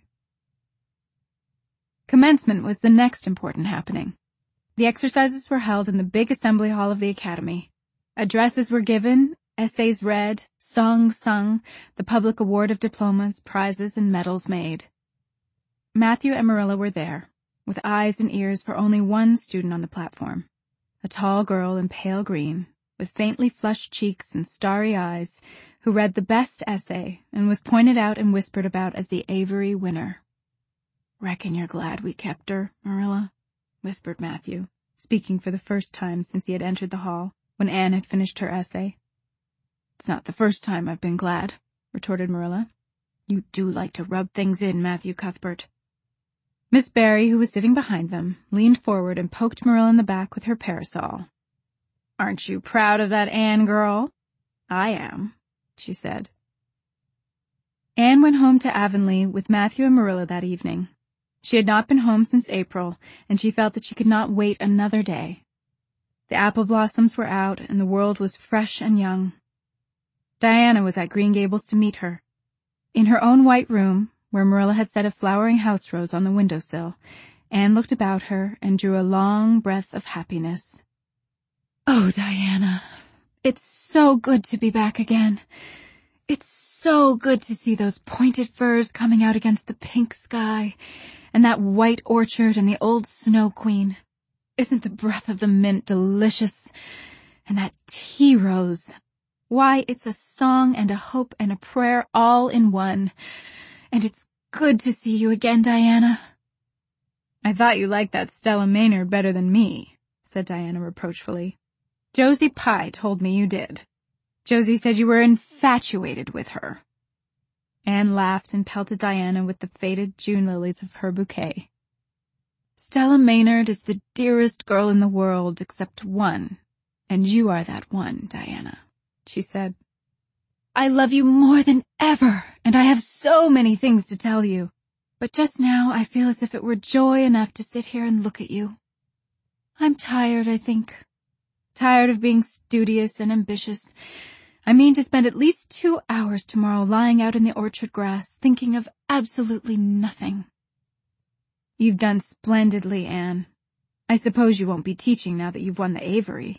Commencement was the next important happening. The exercises were held in the big assembly hall of the academy. Addresses were given, essays read, songs sung, the public award of diplomas, prizes, and medals made. Matthew and Marilla were there, with eyes and ears for only one student on the platform, a tall girl in pale green, with faintly flushed cheeks and starry eyes, who read the best essay and was pointed out and whispered about as the Avery winner. "Reckon you're glad we kept her, Marilla," whispered Matthew, speaking for the first time since he had entered the hall, when Anne had finished her essay. "It's not the first time I've been glad," retorted Marilla. "You do like to rub things in, Matthew Cuthbert." Miss Barry, who was sitting behind them, leaned forward and poked Marilla in the back with her parasol. "Aren't you proud of that Anne girl?" "I am," she said. Anne went home to Avonlea with Matthew and Marilla that evening. She had not been home since April, and she felt that she could not wait another day. The apple blossoms were out, and the world was fresh and young. Diana was at Green Gables to meet her. In her own white room, where Marilla had set a flowering house rose on the windowsill, Anne looked about her and drew a long breath of happiness. "Oh, Diana, it's so good to be back again. It's so good to see those pointed firs coming out against the pink sky, and that white orchard and the old Snow Queen. Isn't the breath of the mint delicious? And that tea rose. Why, it's a song and a hope and a prayer all in one. And it's good to see you again, Diana." "I thought you liked that Stella Maynard better than me," said Diana reproachfully. "Josie Pye told me you did. Josie said you were infatuated with her." Anne laughed and pelted Diana with the faded June lilies of her bouquet. "Stella Maynard is the dearest girl in the world except one, and you are that one, Diana," she said. "I love you more than ever, and I have so many things to tell you. But just now I feel as if it were joy enough to sit here and look at you. I'm tired, I think. Tired of being studious and ambitious. I mean to spend at least 2 hours tomorrow lying out in the orchard grass, thinking of absolutely nothing." "You've done splendidly, Anne. I suppose you won't be teaching now that you've won the Avery."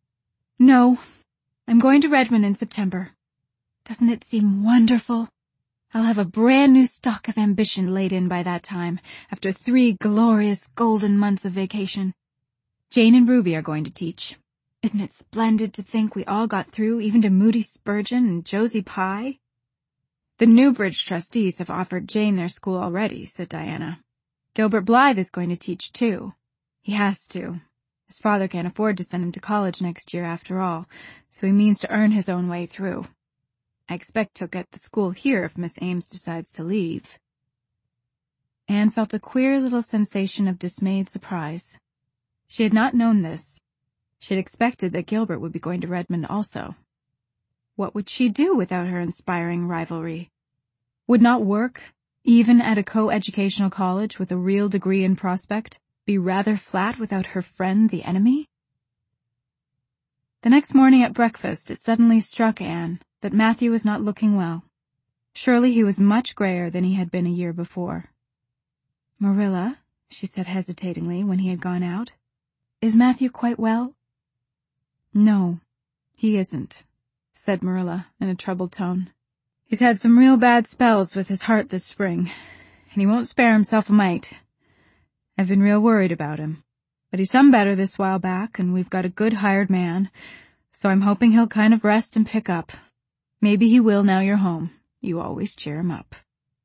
"No, I'm going to Redmond in September. Doesn't it seem wonderful? I'll have a brand new stock of ambition laid in by that time, after 3 glorious golden months of vacation. Jane and Ruby are going to teach. Isn't it splendid to think we all got through, even to Moody Spurgeon and Josie Pye?" "The Newbridge trustees have offered Jane their school already," said Diana. "Gilbert Blythe is going to teach, too. He has to. His father can't afford to send him to college next year after all, so he means to earn his own way through. I expect he'll get the school here if Miss Ames decides to leave. Anne felt a queer little sensation of dismayed surprise. She had not known this. She had expected that Gilbert would be going to Redmond also. What would she do without her inspiring rivalry? Would not work, even at a co-educational college with a real degree in prospect, be rather flat without her friend the enemy? The next morning at breakfast it suddenly struck Anne that Matthew was not looking well. Surely he was much grayer than he had been a year before. "Marilla," she said hesitatingly when he had gone out, "is Matthew quite well?" "No, he isn't," said Marilla in a troubled tone. "He's had some real bad spells with his heart this spring, and he won't spare himself a mite. I've been real worried about him, but he's some better this while back, and we've got a good hired man, so I'm hoping he'll kind of rest and pick up. Maybe he will now you're home. You always cheer him up."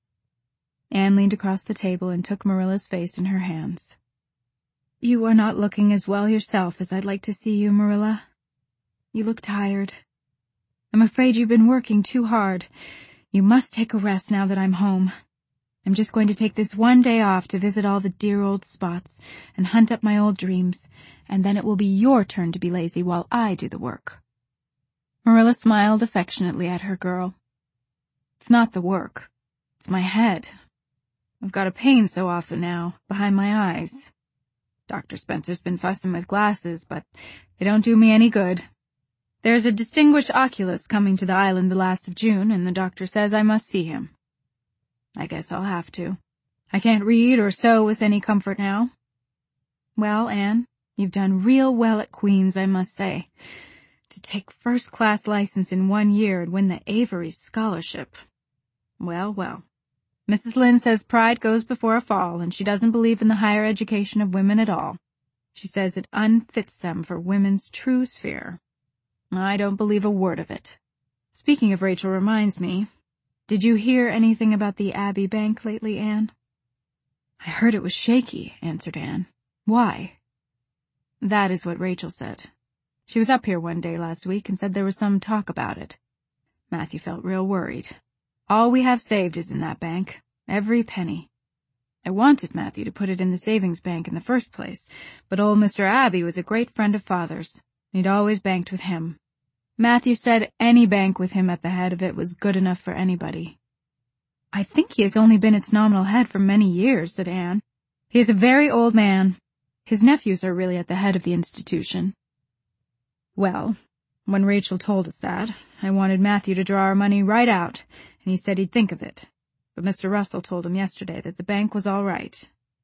Anne leaned across the table and took Marilla's face in her hands. "You are not looking as well yourself as I'd like to see you, Marilla. You look tired. I'm afraid you've been working too hard. You must take a rest now that I'm home. I'm just going to take this one day off to visit all the dear old spots and hunt up my old dreams, and then it will be your turn to be lazy while I do the work." Marilla smiled affectionately at her girl. "It's not the work. It's my head. I've got a pain so often now, behind my eyes. Dr. Spencer's been fussing with glasses, but they don't do me any good. There's a distinguished oculist coming to the island the last of June, and the doctor says I must see him. I guess I'll have to. I can't read or sew with any comfort now. Well, Anne, you've done real well at Queen's, I must say. To take first-class license in 1 year and win the Avery scholarship. Well, well. Mrs. Lynde says pride goes before a fall, and she doesn't believe in the higher education of women at all. She says it unfits them for women's true sphere. I don't believe a word of it. Speaking of Rachel reminds me, did you hear anything about the Abbey Bank lately, Anne?" "I heard it was shaky," answered Anne. "Why?" "That is what Rachel said. She was up here one day last week and said there was some talk about it. Matthew felt real worried. All we have saved is in that bank, every penny. I wanted Matthew to put it in the savings bank in the first place, but old Mr. Abbey was a great friend of Father's. He'd always banked with him. Matthew said any bank with him at the head of it was good enough for anybody." "I think he has only been its nominal head for many years," said Anne. "He is a very old man. His nephews are really at the head of the institution." "Well, when Rachel told us that, I wanted Matthew to draw our money right out, and he said he'd think of it. But Mr. Russell told him yesterday that the bank was all right."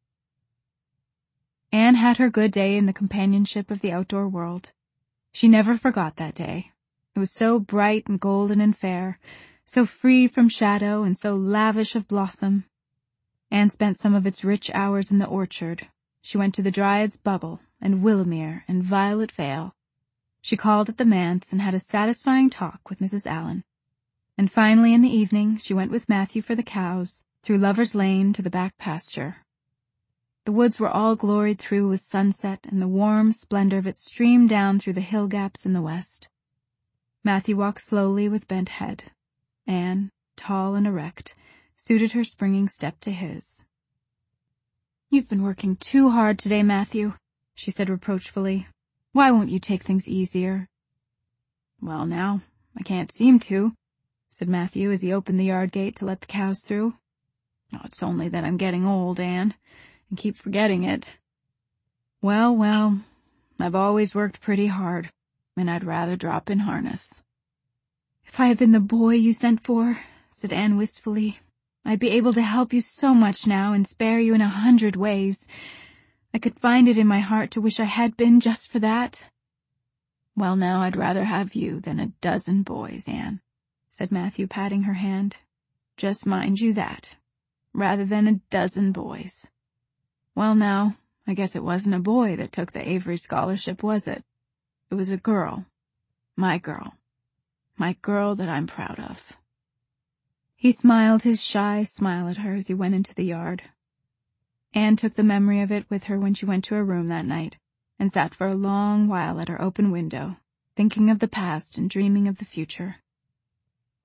Anne had her good day in the companionship of the outdoor world. She never forgot that day. It was so bright and golden and fair, so free from shadow and so lavish of blossom. Anne spent some of its rich hours in the orchard. She went to the Dryad's Bubble and Willowmere and Violet Vale. She called at the manse and had a satisfying talk with Mrs. Allan. And finally in the evening she went with Matthew for the cows, through Lover's Lane to the back pasture. The woods were all gloried through with sunset, and the warm splendor of it streamed down through the hill gaps in the west. Matthew walked slowly with bent head. Anne, tall and erect, suited her springing step to his. "You've been working too hard today, Matthew," she said reproachfully. "Why won't you take things easier?" "Well now, I can't seem to," said Matthew as he opened the yard gate to let the cows through. "Oh, it's only that I'm getting old, Anne, and keep forgetting it. Well, well, I've always worked pretty hard, and I'd rather drop in harness." "If I had been the boy you sent for," said Anne wistfully, "I'd be able to help you so much now and spare you in 100 ways. I could find it in my heart to wish I had been just for that." "Well now, I'd rather have you than a dozen boys, Anne," said Matthew, patting her hand. "Just mind you that, rather than a dozen boys. Well now, I guess it wasn't a boy that took the Avery scholarship, was it? It was a girl. My girl that I'm proud of." He smiled his shy smile at her as he went into the yard. Anne took the memory of it with her when she went to her room that night, and sat for a long while at her open window, thinking of the past and dreaming of the future.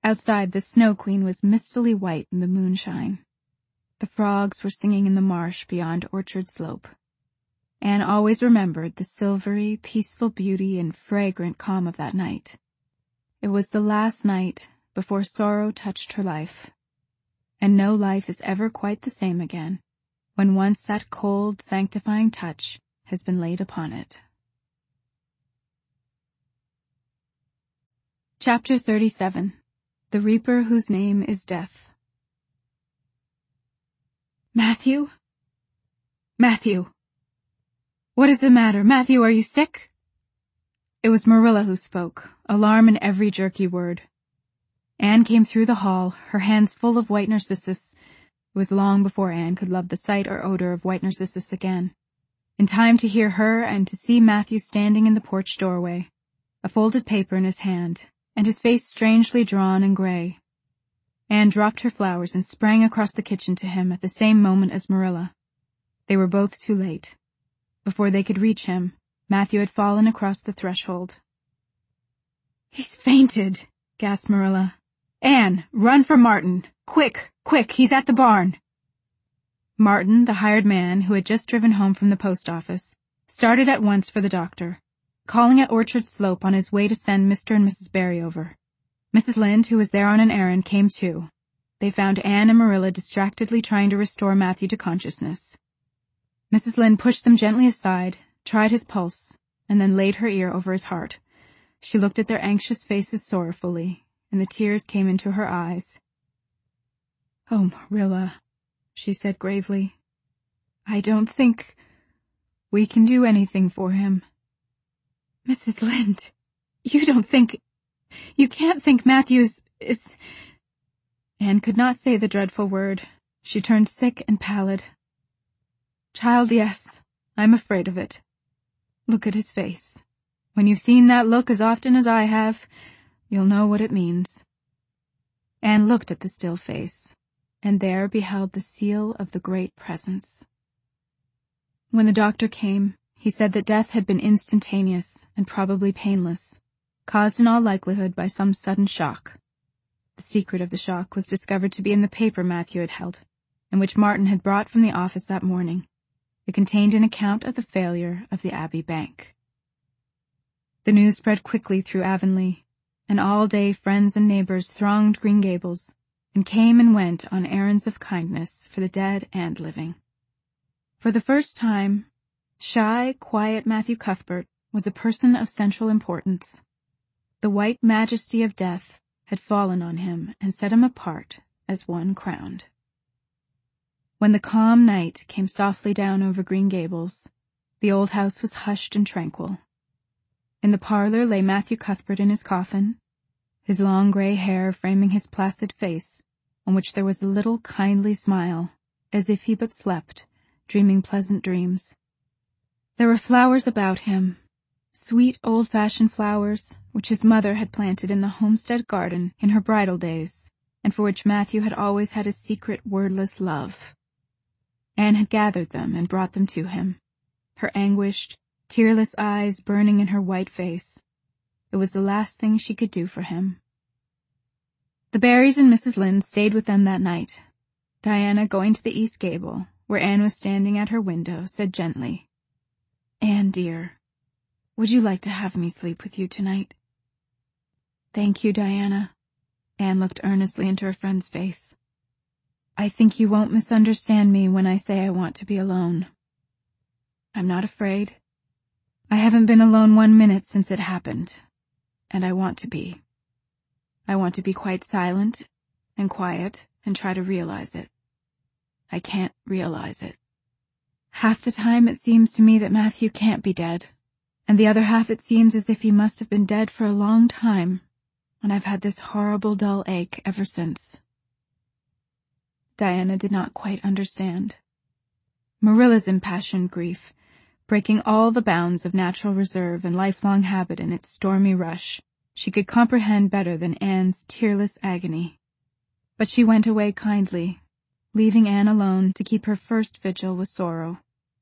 Outside, the Snow Queen was mistily white in the moonshine. The frogs were singing in the marsh beyond Orchard Slope. Anne always remembered the silvery, peaceful beauty and fragrant calm of that night. It was the last night before sorrow touched her life. And no life is ever quite the same again, when once that cold, sanctifying touch has been laid upon it. Chapter 37. The Reaper Whose Name is Death. Matthew? Matthew! What is the matter? Matthew, are you sick? It was Marilla who spoke, alarm in every jerky word. Anne came through the hall, her hands full of white narcissus. It was long before Anne could love the sight or odor of white narcissus again. In time to hear her and to see Matthew standing in the porch doorway, a folded paper in his hand, and his face strangely drawn and gray. Anne dropped her flowers and sprang across the kitchen to him at the same moment as Marilla. They were both too late. Before they could reach him, Matthew had fallen across the threshold. "He's fainted," gasped Marilla. "Anne, run for Martin. Quick, quick, he's at the barn." Martin, the hired man who had just driven home from the post office, started at once for the doctor, calling at Orchard Slope on his way to send Mr. and Mrs. Barry over. Mrs. Lynde, who was there on an errand, came too. They found Anne and Marilla distractedly trying to restore Matthew to consciousness. Mrs. Lynde pushed them gently aside, tried his pulse, and then laid her ear over his heart. She looked at their anxious faces sorrowfully, and the tears came into her eyes. "Oh, Marilla," she said gravely, "I don't think we can do anything for him." "Mrs. Lynde, you can't think Matthew's is—" Anne could not say the dreadful word. She turned sick and pallid. "Child, yes, I'm afraid of it. Look at his face. When you've seen that look as often as I have, you'll know what it means." Anne looked at the still face, and there beheld the seal of the Great Presence. When the doctor came, he said that death had been instantaneous and probably painless, caused in all likelihood by some sudden shock. The secret of the shock was discovered to be in the paper Matthew had held, and which Martin had brought from the office that morning. It contained an account of the failure of the Abbey Bank. The news spread quickly through Avonlea, and all day friends and neighbors thronged Green Gables, and came and went on errands of kindness for the dead and living. For the first time, shy, quiet Matthew Cuthbert was a person of central importance. The white majesty of death had fallen on him and set him apart as one crowned. When the calm night came softly down over Green Gables, the old house was hushed and tranquil. In the parlor lay Matthew Cuthbert in his coffin, his long gray hair framing his placid face, on which there was a little kindly smile, as if he but slept, dreaming pleasant dreams. There were flowers about him, sweet old-fashioned flowers, which his mother had planted in the homestead garden in her bridal days, and for which Matthew had always had a secret, wordless love. Anne had gathered them and brought them to him, her anguished, tearless eyes burning in her white face. It was the last thing she could do for him. The Barrys and Mrs. Lynde stayed with them that night. Diana, going to the east gable, where Anne was standing at her window, said gently, "Anne, dear, would you like to have me sleep with you tonight?" "Thank you, Diana." Anne looked earnestly into her friend's face. "I think you won't misunderstand me when I say I want to be alone. I'm not afraid. I haven't been alone 1 minute since it happened, and I want to be. I want to be quite silent and quiet and try to realize it. I can't realize it. Half the time it seems to me that Matthew can't be dead, and the other half it seems as if he must have been dead for a long time, and I've had this horrible dull ache ever since." Diana did not quite understand. Marilla's impassioned grief, breaking all the bounds of natural reserve and lifelong habit in its stormy rush, she could comprehend better than Anne's tearless agony. But she went away kindly, leaving Anne alone to keep her first vigil with sorrow.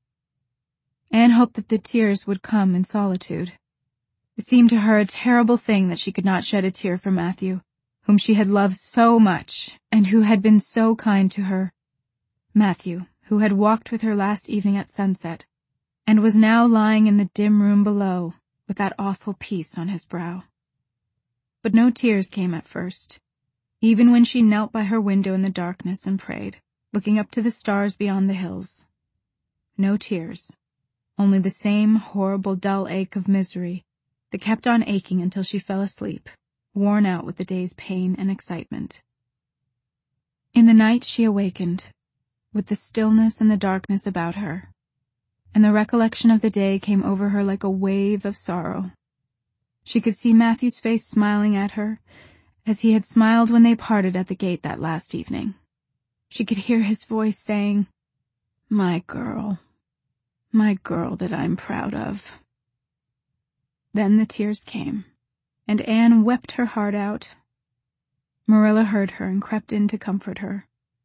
Anne hoped that the tears would come in solitude. It seemed to her a terrible thing that she could not shed a tear for Matthew, whom she had loved so much, and who had been so kind to her. Matthew, who had walked with her last evening at sunset, and was now lying in the dim room below, with that awful peace on his brow. But no tears came at first, even when she knelt by her window in the darkness and prayed, looking up to the stars beyond the hills. No tears, only the same horrible dull ache of misery that kept on aching until she fell asleep, worn out with the day's pain and excitement. In the night she awakened, with the stillness and the darkness about her, and the recollection of the day came over her like a wave of sorrow. She could see Matthew's face smiling at her, as he had smiled when they parted at the gate that last evening. She could hear his voice saying, my girl that I'm proud of." Then the tears came, and Anne wept her heart out. Marilla heard her and crept in to comfort her.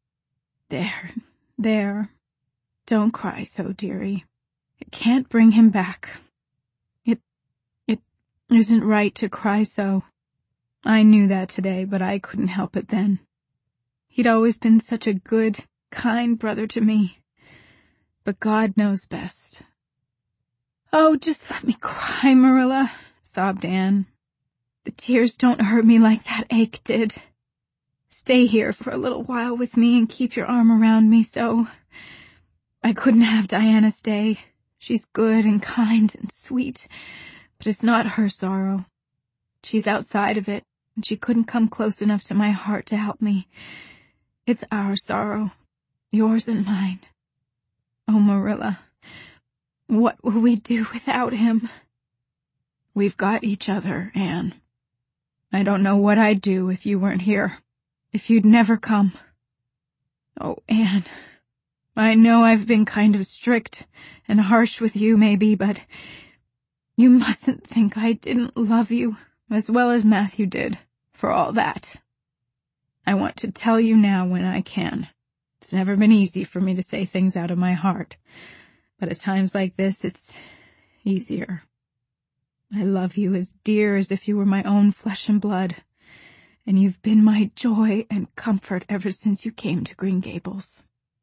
There, don't cry so, dearie. It can't bring him back. It isn't right to cry so. I knew that today, but I couldn't help it then. He'd always been such a good, kind brother to me. But God knows best." "Oh, just let me cry, Marilla," sobbed Anne. "The tears don't hurt me like that ache did. Stay here for a little while with me and keep your arm around me so. I couldn't have Diana stay. She's good and kind and sweet, but it's not her sorrow. She's outside of it, and she couldn't come close enough to my heart to help me. It's our sorrow, yours and mine. Oh, Marilla, what will we do without him?" "We've got each other, Anne. I don't know what I'd do if you weren't here, if you'd never come. Oh, Anne, I know I've been kind of strict and harsh with you, maybe, but you mustn't think I didn't love you as well as Matthew did, for all that. I want to tell you now when I can. It's never been easy for me to say things out of my heart, but at times like this it's easier. I love you as dear as if you were my own flesh and blood, and you've been my joy and comfort ever since you came to Green Gables."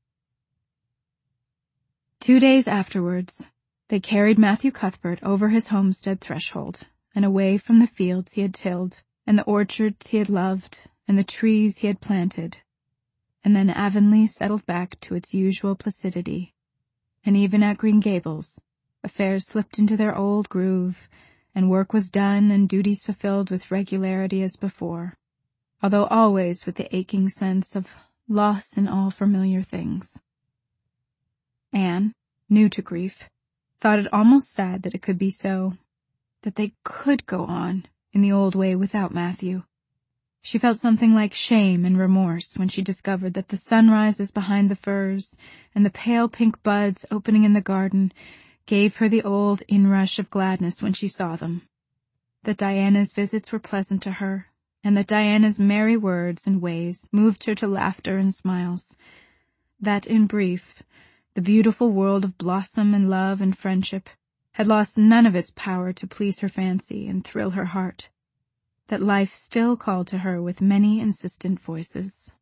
2 days afterwards, they carried Matthew Cuthbert over his homestead threshold and away from the fields he had tilled, and the orchards he had loved, and the trees he had planted. And then Avonlea settled back to its usual placidity, and even at Green Gables, affairs slipped into their old groove, and work was done and duties fulfilled with regularity as before, although always with the aching sense of loss in all familiar things. Anne, new to grief, thought it almost sad that it could be so, that they could go on in the old way without Matthew. She felt something like shame and remorse when she discovered that the sunrises behind the firs and the pale pink buds opening in the garden gave her the old inrush of gladness when she saw them, that Diana's visits were pleasant to her, and that Diana's merry words and ways moved her to laughter and smiles, that, in brief, the beautiful world of blossom and love and friendship had lost none of its power to please her fancy and thrill her heart, that life still called to her with many insistent voices.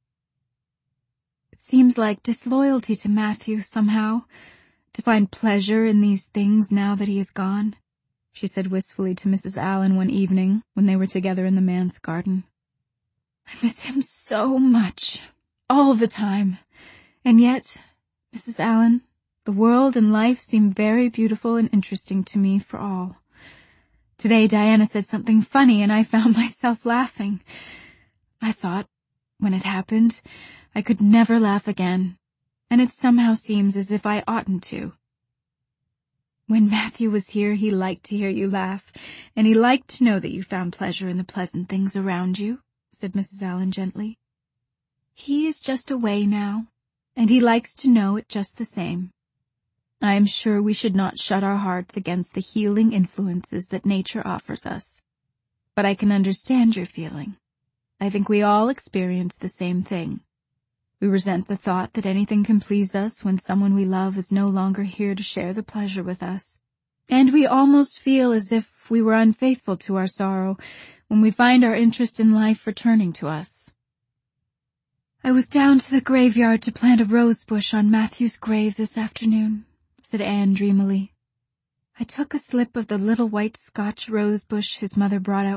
"It seems like disloyalty to Matthew, somehow, to find pleasure in these things now that he is gone," she said wistfully to Mrs. Allan one evening when they were together in the manse garden. "I miss him so much, all the time, and yet, Mrs. Allan, the world and life seem very beautiful and interesting to me for all. Today Diana said something funny and I found myself laughing. I thought, when it happened, I could never laugh again, and it somehow seems as if I oughtn't to. When Matthew was here, he liked to hear you laugh, and he liked to know that you found pleasure in the pleasant things around you," said Mrs. Allan gently. "He is just away now, and he likes to know it just the same. I am sure we should not shut our hearts against the healing influences that nature offers us. But I can understand your feeling. I think we all experience the same thing. We resent the thought that anything can please us when someone we love is no longer here to share the pleasure with us. And we almost feel as if we were unfaithful to our sorrow when we find our interest in life returning to us. "I was down to the graveyard to plant a rose bush on Matthew's grave this afternoon," said Anne dreamily. "I took a slip of the little white Scotch rose bush his mother brought out